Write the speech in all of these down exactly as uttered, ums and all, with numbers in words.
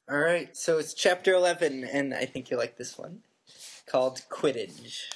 Alright, so it's chapter eleven, and I think you like this one, called Quidditch.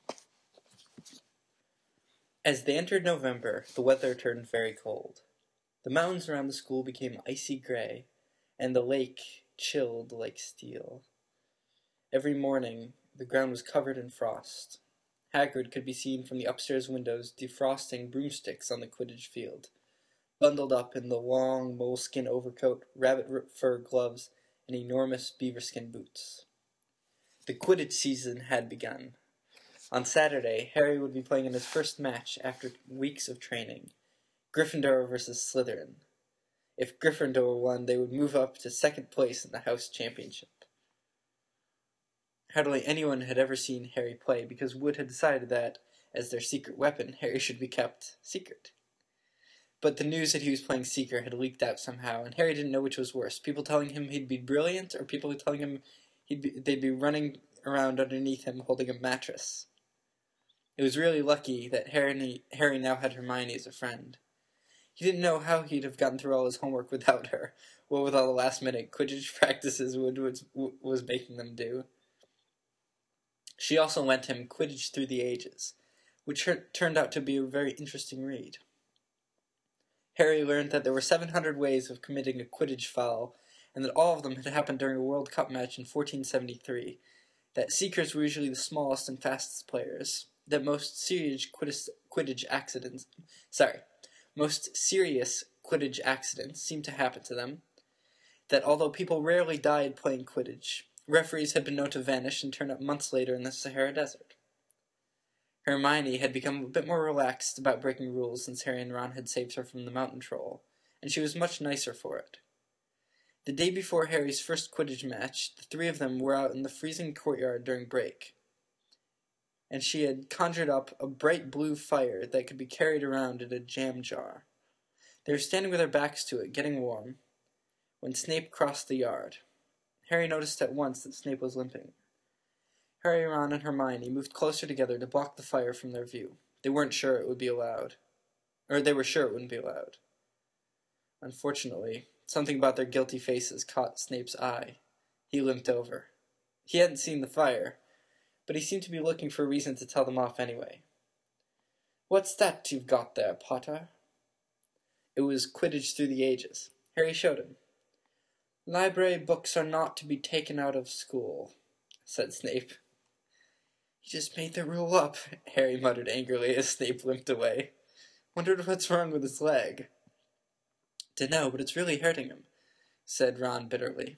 As they entered November, the weather turned very cold. The mountains around the school became icy gray, and the lake chilled like steel. Every morning, the ground was covered in frost. Hagrid could be seen from the upstairs windows defrosting broomsticks on the Quidditch field, bundled up in the long moleskin overcoat, rabbit fur gloves, and enormous beaverskin boots. The Quidditch season had begun. On Saturday, Harry would be playing in his first match after weeks of training, Gryffindor versus Slytherin. If Gryffindor won, they would move up to second place in the house championship. Hardly anyone had ever seen Harry play because Wood had decided that, as their secret weapon, Harry should be kept secret. But the news that he was playing Seeker had leaked out somehow, and Harry didn't know which was worse, people telling him he'd be brilliant, or people telling him he'd be, they'd be running around underneath him holding a mattress. It was really lucky that Harry, Harry now had Hermione as a friend. He didn't know how he'd have gotten through all his homework without her, what with all the last-minute Quidditch practices Wood was, was making them do. She also lent him Quidditch Through the Ages, which turned out to be a very interesting read. Harry learned that there were seven hundred ways of committing a Quidditch foul, and that all of them had happened during a World Cup match in fourteen seventy-three, that Seekers were usually the smallest and fastest players, that most serious Quidditch accidents, sorry, most serious Quidditch accidents seemed to happen to them, that although people rarely died playing Quidditch, referees had been known to vanish and turn up months later in the Sahara Desert. Hermione had become a bit more relaxed about breaking rules since Harry and Ron had saved her from the mountain troll, and she was much nicer for it. The day before Harry's first Quidditch match, the three of them were out in the freezing courtyard during break, and she had conjured up a bright blue fire that could be carried around in a jam jar. They were standing with their backs to it, getting warm, when Snape crossed the yard. Harry noticed at once that Snape was limping. Harry, Ron, and Hermione moved closer together to block the fire from their view. They weren't sure it would be allowed. Or they were sure it wouldn't be allowed. Unfortunately, something about their guilty faces caught Snape's eye. He limped over. He hadn't seen the fire, but he seemed to be looking for a reason to tell them off anyway. "What's that you've got there, Potter?" It was Quidditch Through the Ages. Harry showed him. "Library books are not to be taken out of school," said Snape. "He just made the rule up," Harry muttered angrily as Snape limped away. "Wondered what's wrong with his leg." "Dunno, but it's really hurting him," said Ron bitterly.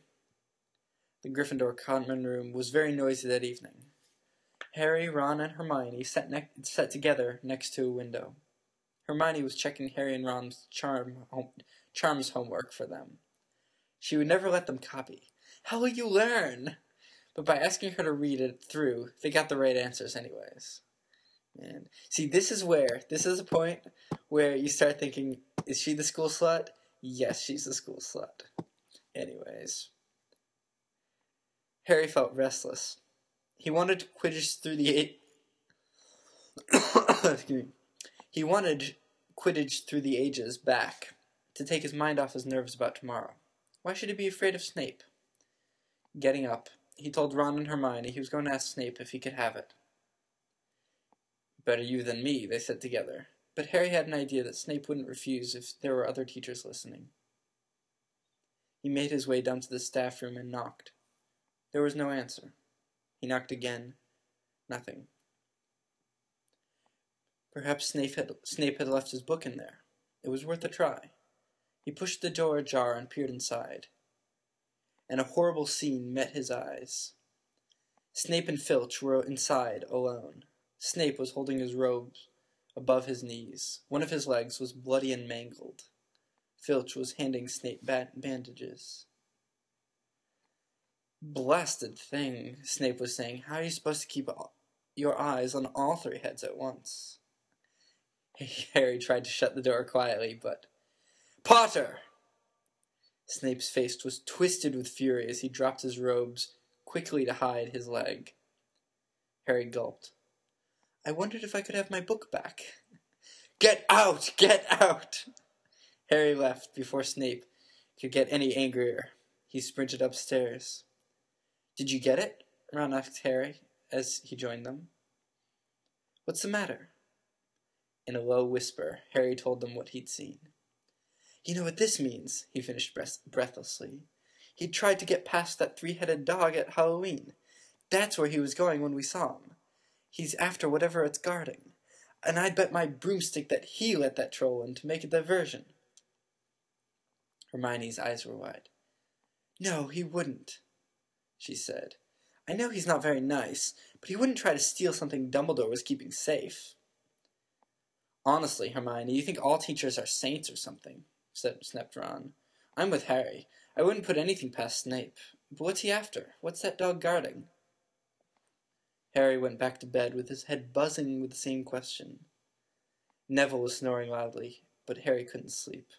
The Gryffindor common room was very noisy that evening. Harry, Ron, and Hermione sat, ne- sat together next to a window. Hermione was checking Harry and Ron's charm home- charms homework for them. She would never let them copy. How will you learn? But by asking her to read it through, they got the right answers anyways. And see, this is where, this is a point where you start thinking, is she the school slut? Yes, she's the school slut. Anyways. Harry felt restless. He wanted Quidditch through the eight. Excuse me. He wanted Quidditch Through the Ages back, to take his mind off his nerves about tomorrow. Why should he be afraid of Snape? Getting up, he told Ron and Hermione he was going to ask Snape if he could have it. "Better you than me," they said together. But Harry had an idea that Snape wouldn't refuse if there were other teachers listening. He made his way down to the staff room and knocked. There was no answer. He knocked again. Nothing. Perhaps Snape had, Snape had left his book in there. It was worth a try. He pushed the door ajar and peered inside. And a horrible scene met his eyes. Snape and Filch were inside, alone. Snape was holding his robes above his knees. One of his legs was bloody and mangled. Filch was handing Snape bandages. "Blasted thing," Snape was saying. "How are you supposed to keep your eyes on all three heads at once?" Harry tried to shut the door quietly, but... "Potter!" Snape's face was twisted with fury as he dropped his robes quickly to hide his leg. Harry gulped. "I wondered if I could have my book back." "Get out! Get out!" Harry left before Snape could get any angrier. He sprinted upstairs. "Did you get it?" Ron asked Harry as he joined them. "What's the matter?" In a low whisper, Harry told them what he'd seen. "You know what this means," he finished breathlessly. "He tried to get past that three-headed dog at Halloween. That's where he was going when we saw him. He's after whatever it's guarding. And I'd bet my broomstick that he let that troll in to make a diversion." Hermione's eyes were wide. "No, he wouldn't," she said. "I know he's not very nice, but he wouldn't try to steal something Dumbledore was keeping safe." "Honestly, Hermione, you think all teachers are saints or something," said snapped Ron. "I'm with Harry. I wouldn't put anything past Snape. But what's he after? What's that dog guarding?" Harry went back to bed with his head buzzing with the same question. Neville was snoring loudly, but Harry couldn't sleep.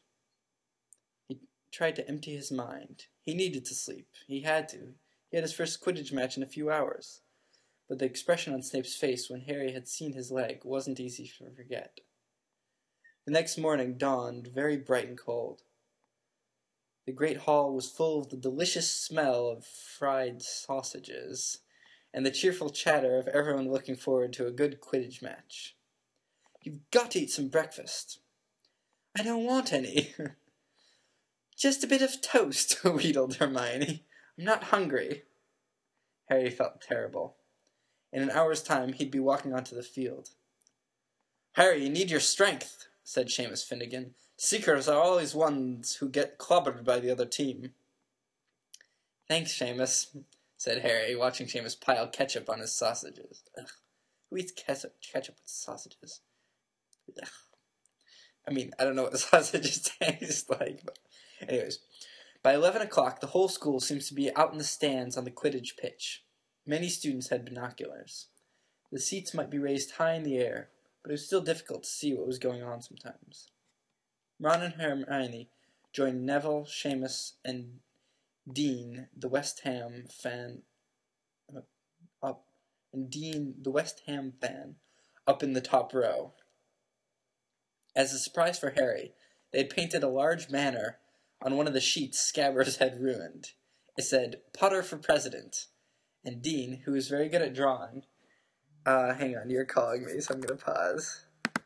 He tried to empty his mind. He needed to sleep. He had to. He had his first Quidditch match in a few hours. But the expression on Snape's face when Harry had seen his leg wasn't easy to forget. The next morning dawned very bright and cold. The great hall was full of the delicious smell of fried sausages and the cheerful chatter of everyone looking forward to a good Quidditch match. "You've got to eat some breakfast." "I don't want any." "Just a bit of toast," wheedled Hermione. "I'm not hungry." Harry felt terrible. In an hour's time, he'd be walking onto the field. "Harry, you need your strength," said Seamus Finnegan. "Seekers are always ones who get clobbered by the other team." "Thanks, Seamus," said Harry, watching Seamus pile ketchup on his sausages. Ugh. Who eats ketchup, ketchup with sausages? Ugh. I mean, I don't know what the sausages taste like, but anyways. By eleven o'clock, the whole school seems to be out in the stands on the Quidditch pitch. Many students had binoculars. The seats might be raised high in the air, but it was still difficult to see what was going on sometimes. Ron and Hermione joined Neville, Seamus, and Dean, the West Ham fan, uh, up, and Dean, the West Ham fan, up in the top row. As a surprise for Harry, they had painted a large banner on one of the sheets Scabbers had ruined. It said, "Potter for President," and Dean, who was very good at drawing, uh, hang on, you're calling me, so I'm going to pause.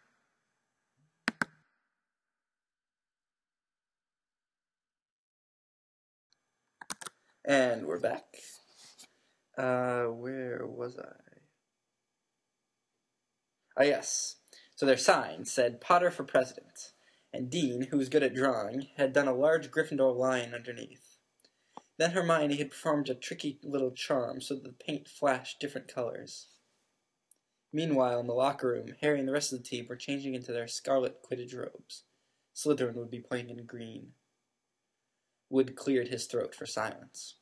And we're back. Uh, where was I? Oh, yes. So their sign said, "Potter for President," and Dean, who was good at drawing, had done a large Gryffindor lion underneath. Then Hermione had performed a tricky little charm so that the paint flashed different colors. Meanwhile, in the locker room, Harry and the rest of the team were changing into their scarlet Quidditch robes. Slytherin would be playing in green. Wood cleared his throat for silence.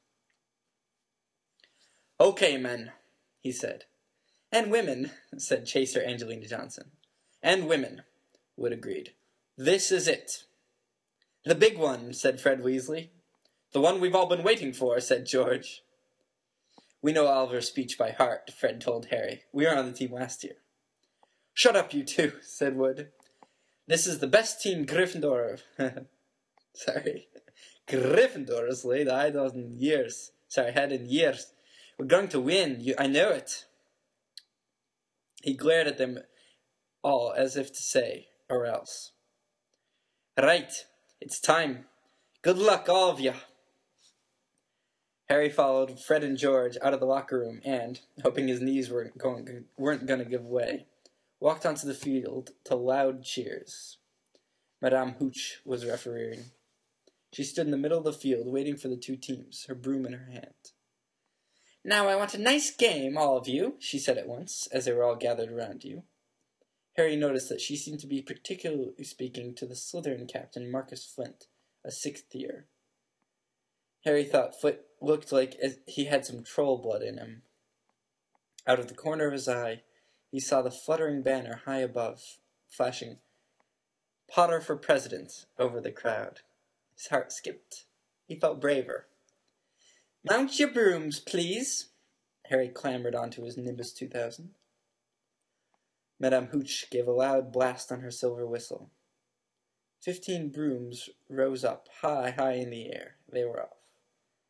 "Okay, men," he said. "And women," said Chaser Angelina Johnson. "And women," Wood agreed. "This is it." "The big one," said Fred Weasley. "The one we've all been waiting for," said George. "We know Oliver's speech by heart," Fred told Harry. "We were on the team last year." "Shut up, you two," said Wood. "This is the best team Gryffindor... Sorry. Gryffindor has laid eyes on in years. Sorry, had in years. We're going to win. You, I know it." He glared at them all as if to say, "Or else." "Right. It's time. Good luck, all of you." Harry followed Fred and George out of the locker room and, hoping his knees weren't going, weren't going to give way, walked onto the field to loud cheers. Madame Hooch was refereeing. She stood in the middle of the field waiting for the two teams, her broom in her hand. "Now I want a nice game, all of you," she said at once, as they were all gathered around you. Harry noticed that she seemed to be particularly speaking to the Slytherin captain, Marcus Flint, a sixth year. Harry thought Flint looked like he had some troll blood in him. Out of the corner of his eye, he saw the fluttering banner high above, flashing "Potter for President" over the crowd. His heart skipped. He felt braver. "Mount your brooms, please." Harry clambered onto his Nimbus two thousand. Madame Hooch gave a loud blast on her silver whistle. Fifteen brooms rose up, high, high in the air. They were off.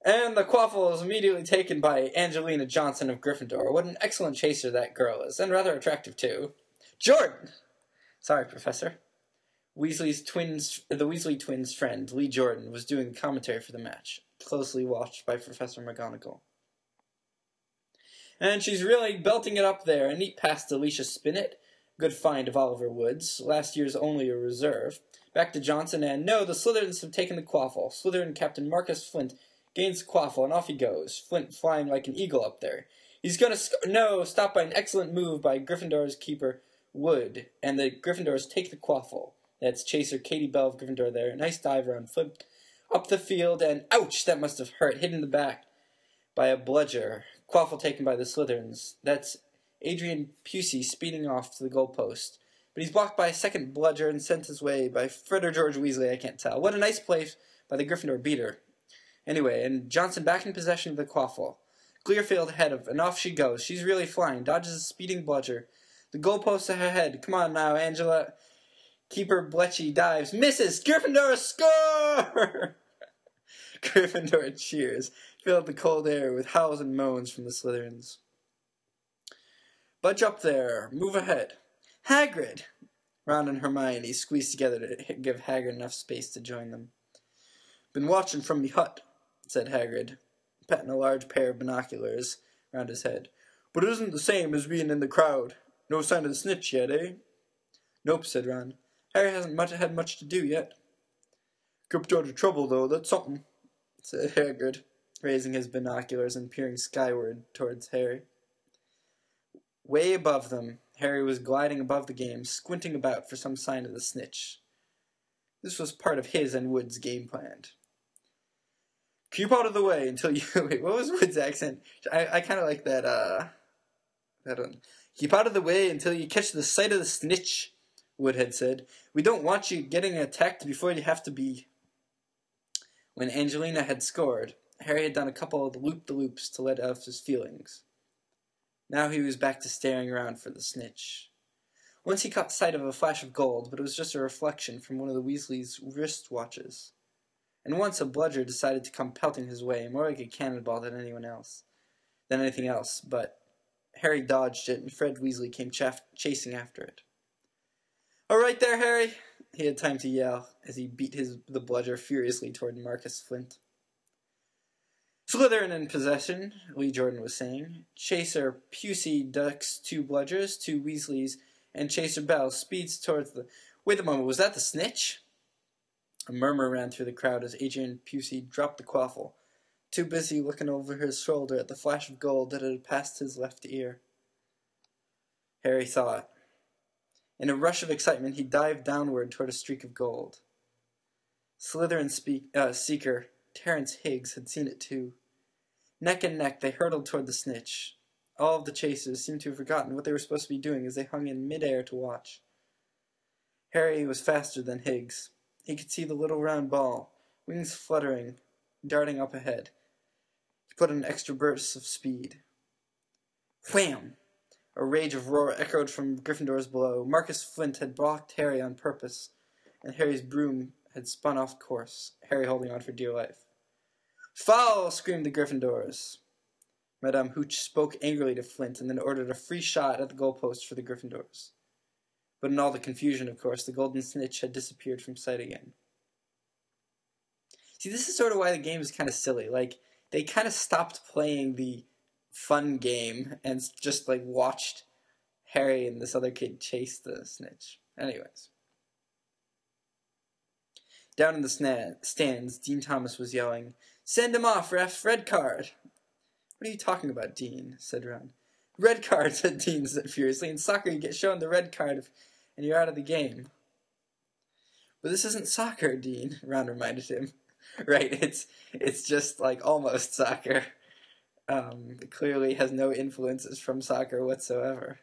And the quaffle is immediately taken by Angelina Johnson of Gryffindor. What an excellent chaser that girl is, and rather attractive too. Jordan! Sorry, Professor. Weasley's twins, the Weasley twins' friend, Lee Jordan, was doing the commentary for the match, closely watched by Professor McGonagall. And she's really belting it up there. A neat pass to Alicia Spinnet. Good find of Oliver Woods. Last year's only a reserve. Back to Johnson, and no, the Slytherins have taken the quaffle. Slytherin Captain Marcus Flint gains the quaffle, and off he goes. Flint flying like an eagle up there. He's gonna sc- no, stopped by an excellent move by Gryffindor's keeper, Wood, and the Gryffindors take the quaffle. That's chaser Katie Bell of Gryffindor there. Nice dive around, flip up the field, and ouch, that must have hurt. Hit in the back by a bludger. Quaffle taken by the Slytherins. That's Adrian Pusey speeding off to the goalpost. But he's blocked by a second bludger and sent his way by Fred or George Weasley, I can't tell. What a nice play by the Gryffindor beater. Anyway, and Johnson back in possession of the quaffle. Clearfield ahead of, and off she goes. She's really flying. Dodges a speeding bludger. The goalpost ahead. Come on now, Angela. Keeper Bletchy dives. Misses! Gryffindor score! Gryffindor cheers. Filled the cold air with howls and moans from the Slytherins. Budge up there. Move ahead. Hagrid! Ron and Hermione squeezed together to give Hagrid enough space to join them. Been watching from me hut, said Hagrid, patting a large pair of binoculars round his head. But it isn't the same as being in the crowd. No sign of the snitch yet, eh? Nope, said Ron. Harry hasn't much, had much to do yet. Kept out of trouble, though, that's something, said Hagrid, raising his binoculars and peering skyward towards Harry. Way above them, Harry was gliding above the game, squinting about for some sign of the snitch. This was part of his and Wood's game plan. Keep out of the way until you... Wait, what was Wood's accent? I, I kind of like that, uh... that one. Keep out of the way until you catch the sight of the snitch, Wood had said. We don't want you getting attacked before you have to be. When Angelina had scored, Harry had done a couple of loop-the-loops to let out his feelings. Now he was back to staring around for the snitch. Once he caught sight of a flash of gold, but it was just a reflection from one of the Weasleys' wrist watches. And once a bludger decided to come pelting his way, more like a cannonball than anyone else, than anything else, but Harry dodged it, and Fred Weasley came chaff- chasing after it. All right there, Harry, he had time to yell, as he beat his the bludger furiously toward Marcus Flint. Slytherin in possession, Lee Jordan was saying. Chaser Pusey ducks two bludgers, two Weasleys, and Chaser Bell speeds towards the... Wait a moment, was that the snitch? A murmur ran through the crowd as Adrian Pusey dropped the quaffle, too busy looking over his shoulder at the flash of gold that had passed his left ear. Harry saw it. In a rush of excitement, he dived downward toward a streak of gold. Slytherin speak, uh, seeker Terence Higgs had seen it too. Neck and neck, they hurtled toward the snitch. All of the chasers seemed to have forgotten what they were supposed to be doing as they hung in mid-air to watch. Harry was faster than Higgs. He could see the little round ball, wings fluttering, darting up ahead. He put in extra bursts of speed. Wham! A rage of roar echoed from Gryffindors below. Marcus Flint had blocked Harry on purpose, and Harry's broom had spun off course, Harry holding on for dear life. Foul! Screamed the Gryffindors. Madame Hooch spoke angrily to Flint and then ordered a free shot at the goalpost for the Gryffindors. But in all the confusion, of course, the golden snitch had disappeared from sight again. See, this is sort of why the game is kind of silly. Like, they kind of stopped playing the fun game and just, like, watched Harry and this other kid chase the snitch. Anyways. Down in the sna- stands, Dean Thomas was yelling, "Send him off, ref! Red card!" "What are you talking about, Dean?" said Ron. "Red card," said Dean furiously. "In soccer, you get shown the red card if, and you're out of the game." "But this isn't soccer, Dean," Ron reminded him. Right, it's it's just like almost soccer. Um, it clearly has no influences from soccer whatsoever.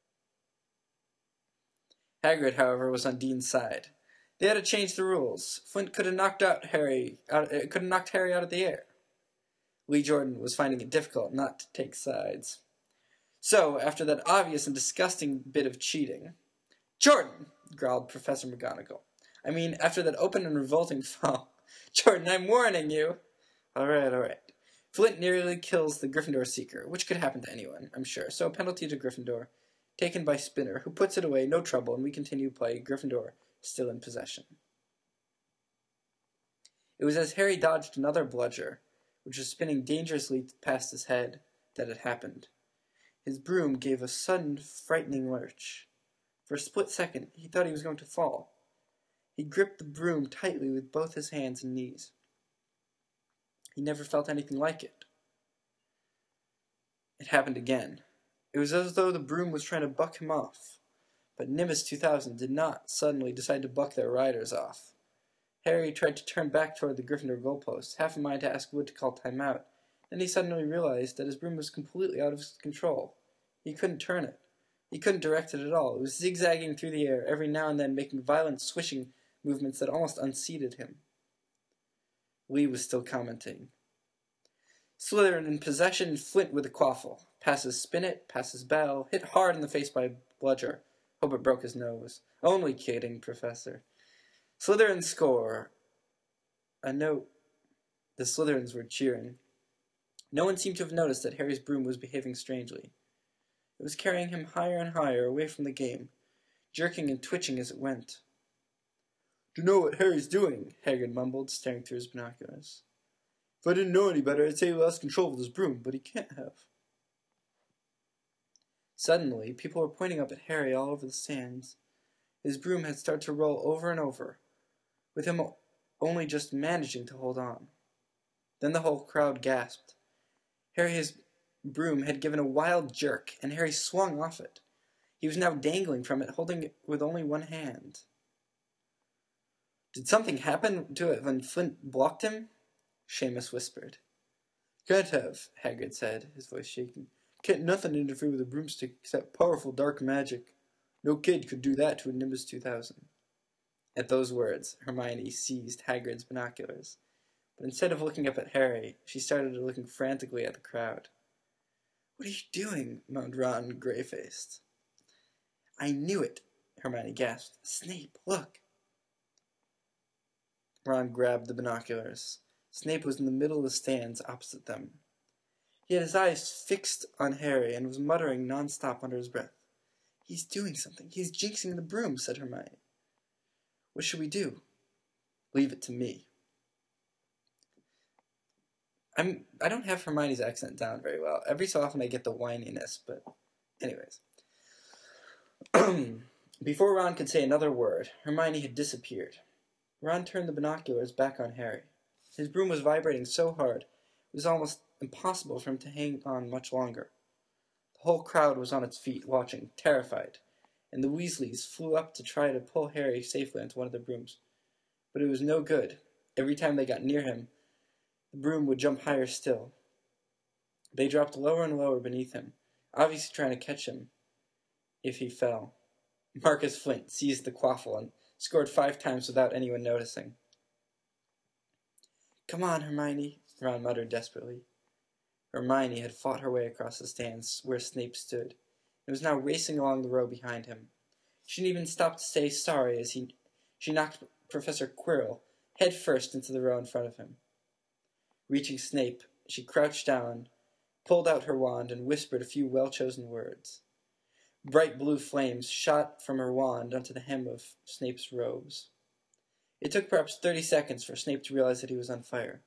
Hagrid, however, was on Dean's side. They had to change the rules. Flint could have knocked out Harry. Out, uh, could have knocked Harry out of the air. Lee Jordan was finding it difficult not to take sides. So, after that obvious and disgusting bit of cheating, "Jordan!" growled Professor McGonagall. "I mean, after that open and revolting foul. Jordan, I'm warning you." "All right, all right," Flint nearly kills the Gryffindor Seeker, which could happen to anyone, I'm sure. So a penalty to Gryffindor, taken by Spinner, who puts it away, no trouble, and we continue play, Gryffindor still in possession. It was as Harry dodged another bludger, which was spinning dangerously past his head, that it happened. His broom gave a sudden, frightening lurch. For a split second, he thought he was going to fall. He gripped the broom tightly with both his hands and knees. He never felt anything like it. It happened again. It was as though the broom was trying to buck him off. But Nimbus two thousand did not suddenly decide to buck their riders off. Harry tried to turn back toward the Gryffindor goalpost, half a mind to ask Wood to call time out. Then he suddenly realized that his broom was completely out of his control. He couldn't turn it. He couldn't direct it at all. It was zigzagging through the air, every now and then making violent swishing movements that almost unseated him. Lee was still commenting. Slytherin in possession, Flint with a quaffle. Passes Spinnet, passes Bell, hit hard in the face by Bludger. Hope it broke his nose. Only kidding, Professor. Slytherin score. A note. The Slytherins were cheering. No one seemed to have noticed that Harry's broom was behaving strangely. It was carrying him higher and higher away from the game, jerking and twitching as it went. "Do you know what Harry's doing?" Hagrid mumbled, staring through his binoculars. "If I didn't know any better, I'd say he lost control of his broom, but he can't have." Suddenly, people were pointing up at Harry all over the stands. His broom had started to roll over and over, with him only just managing to hold on. Then the whole crowd gasped. Harry's broom had given a wild jerk, and Harry swung off it. He was now dangling from it, holding it with only one hand. "Did something happen to it when Flint blocked him?" Seamus whispered. "Can't have," Hagrid said, his voice shaking. "Can't nothing interfere with a broomstick except powerful dark magic. No kid could do that to a Nimbus two thousand. At those words, Hermione seized Hagrid's binoculars. But instead of looking up at Harry, she started looking frantically at the crowd. "What are you doing?" moaned Ron, grey-faced. "I knew it," Hermione gasped. "Snape, look." Ron grabbed the binoculars. Snape was in the middle of the stands opposite them. He had his eyes fixed on Harry and was muttering non-stop under his breath. "He's doing something. He's jinxing the broom," said Hermione. "What should we do?" "Leave it to me." I'm, I don't have Hermione's accent down very well. Every so often I get the whininess, but anyways. Before Ron could say another word, Hermione had disappeared. Ron turned the binoculars back on Harry. His broom was vibrating so hard, it was almost impossible for him to hang on much longer. The whole crowd was on its feet, watching, terrified, and the Weasleys flew up to try to pull Harry safely onto one of their brooms. But it was no good. Every time they got near him, the broom would jump higher still. They dropped lower and lower beneath him, obviously trying to catch him if he fell. Marcus Flint seized the quaffle and scored five times without anyone noticing. "Come on, Hermione," Ron muttered desperately. Hermione had fought her way across the stands where Snape stood, and was now racing along the row behind him. She didn't even stop to say sorry as he, she knocked Professor Quirrell head first into the row in front of him. Reaching Snape, she crouched down, pulled out her wand, and whispered a few well-chosen words. Bright blue flames shot from her wand onto the hem of Snape's robes. It took perhaps thirty seconds for Snape to realize that he was on fire.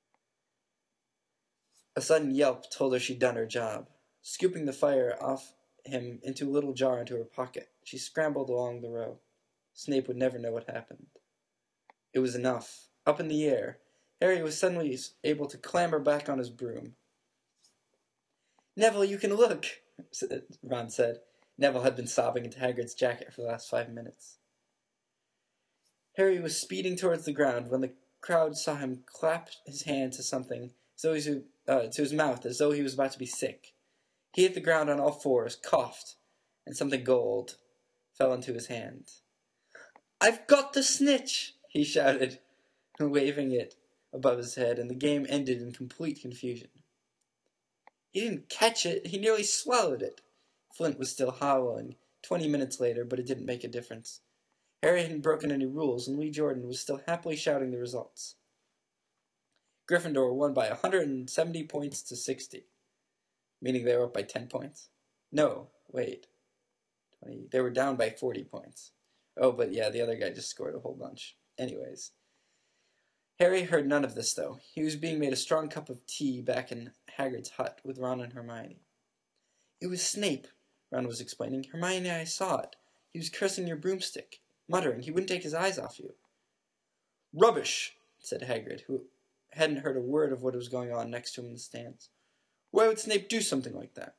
A sudden yelp told her she'd done her job. Scooping the fire off him into a little jar into her pocket, she scrambled along the row. Snape would never know what happened. It was enough. Up in the air, Harry was suddenly able to clamber back on his broom. "Neville, you can look," Ron said. Neville had been sobbing into Hagrid's jacket for the last five minutes. Harry was speeding towards the ground when the crowd saw him clap his hand to something, as though he was, uh, to his mouth, as though he was about to be sick. He hit the ground on all fours, coughed, and something gold fell into his hand. "I've got the snitch!" he shouted, waving it above his head, and the game ended in complete confusion. "He didn't catch it, he nearly swallowed it." Flint was still howling twenty minutes later, but it didn't make a difference. Harry hadn't broken any rules, and Lee Jordan was still happily shouting the results. Gryffindor won by one hundred seventy points to sixty. Meaning they were up by ten points. No, wait. twenty, they were down by forty points. Oh, but yeah, the other guy just scored a whole bunch. Anyways. Harry heard none of this, though. He was being made a strong cup of tea back in Hagrid's hut with Ron and Hermione. It was Snape, Ron was explaining. Hermione, I saw it. He was cursing your broomstick, muttering he wouldn't take his eyes off you. Rubbish, said Hagrid, who hadn't heard a word of what was going on next to him in the stands. Why would Snape do something like that?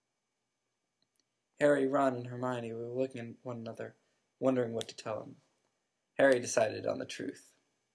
Harry, Ron, and Hermione were looking at one another, wondering what to tell him. Harry decided on the truth.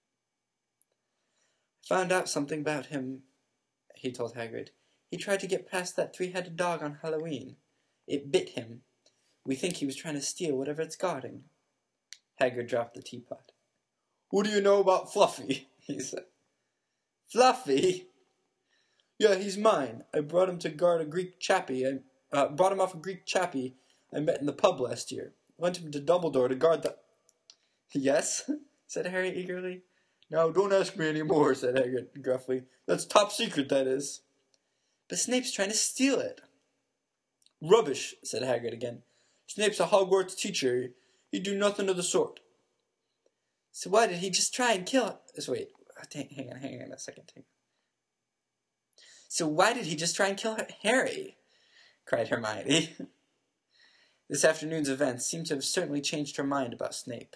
I found out something about him, he told Hagrid. He tried to get past that three-headed dog on Halloween. It bit him. We think he was trying to steal whatever it's guarding. Hagrid dropped the teapot. What do you know about Fluffy? He said. Fluffy? Yeah, he's mine. I brought him to guard a Greek chappie. I uh, brought him off a Greek chappie I met in the pub last year. Went him to Dumbledore to guard the... Yes? Said Harry eagerly. Now, don't ask me any more, said Hagrid gruffly. That's top secret, that is. But Snape's trying to steal it. Rubbish, said Hagrid again. Snape's a Hogwarts teacher. He'd do nothing of the sort. So why did he just try and kill it? So wait, hang on, hang on a second. So why did he just try and kill Harry? Cried Hermione. This afternoon's events seemed to have certainly changed her mind about Snape.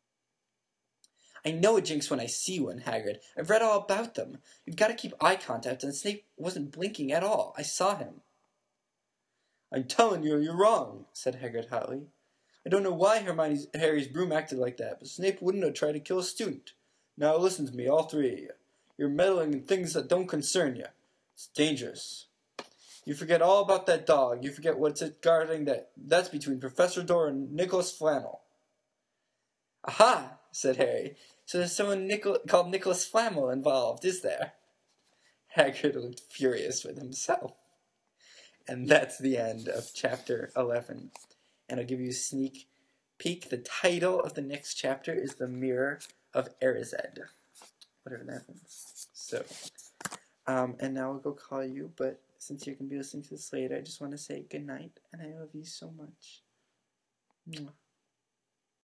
I know a jinx when I see one, Hagrid. I've read all about them. You've got to keep eye contact, and Snape wasn't blinking at all. I saw him. I'm telling you, you're wrong, said Hagrid hotly. I don't know why Hermione's, Harry's broom acted like that, but Snape wouldn't have tried to kill a student. Now listen to me, all three of you. You're meddling in things that don't concern you. It's dangerous. You forget all about that dog. You forget what's it guarding that. That's between Professor Dore and Nicholas Flamel. Aha, said Harry. So there's someone Nichol- called Nicholas Flamel involved, is there? Hagrid looked furious with himself. And that's the end of chapter eleven. And I'll give you a sneak peek. The title of the next chapter is The Mirror of Erised. Whatever that means. So, um, and now I'll go call you, but since you're going to be listening to this later, I just want to say good night, and I love you so much. Mwah.